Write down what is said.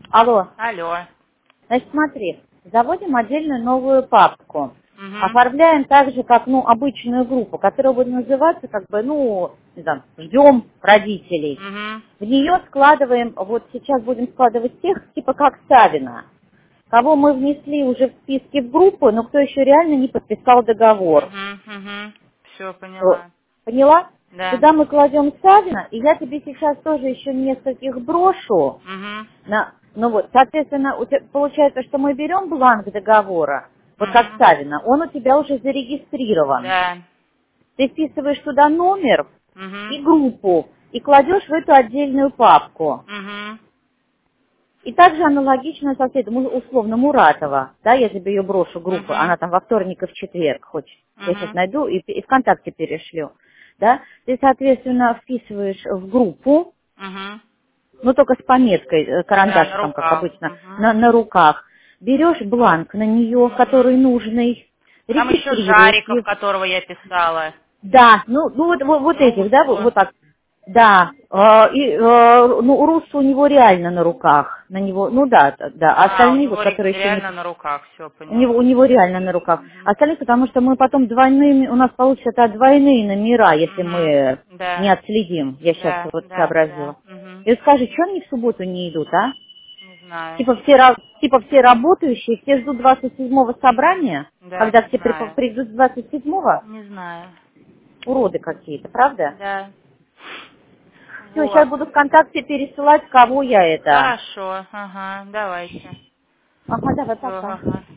Алло. Алло. Значит, смотри, заводим отдельную новую папку. Угу. Оформляем так же, как, обычную группу, которая будет называться, не знаю, ждем родителей. Угу. В нее складываем, вот сейчас будем складывать тех, типа как Савина, кого мы внесли уже в списке в группу, но кто еще реально не подписал договор. Угу. Угу. Все, Вот. поняла. Поняла? Да. Сюда мы кладем Савина, и я тебе сейчас тоже еще нескольких брошу. Угу. Соответственно, получается, что мы берем бланк договора, вот как Угу. Савина, он у тебя уже зарегистрирован. Да. Ты вписываешь туда номер Угу. и группу, и кладешь в эту отдельную папку. Угу. И также аналогично со следом, условно, Муратова, да, я тебе ее брошу группу, Угу. она там во вторник и в четверг, хочешь, я сейчас Угу. найду и ВКонтакте перешлю, да, ты, соответственно, вписываешь в группу, Угу. только с пометкой, Да, на карандашиком, как руках. обычно, Угу. на руках, берешь бланк на нее, Угу. который нужный, Там еще регистрируешь Жариков, ее. которого я писала. Да, вот этих, да, Руссу. вот так. Да, Руссу у него реально на руках, на него, да, а А, у остальные, вот, него которые еще не... реально на руках, все У поняла. него реально на руках. Угу. Остальные, потому что мы потом у нас получится двойные номера, если мы Угу. не Да. отследим, я сейчас Да, вот да, да. сообразила. Угу. И скажи, что они в субботу не идут, а? Не знаю. Типа все работающие, все ждут 27-го собрания, Да, когда не все знаю. придут с 27-го, Не знаю. уроды какие-то, правда? Да. Все, сейчас Вот. буду ВКонтакте пересылать, кого я это. Хорошо. Ага, давайте. Ага, давай, Все, пока. ага.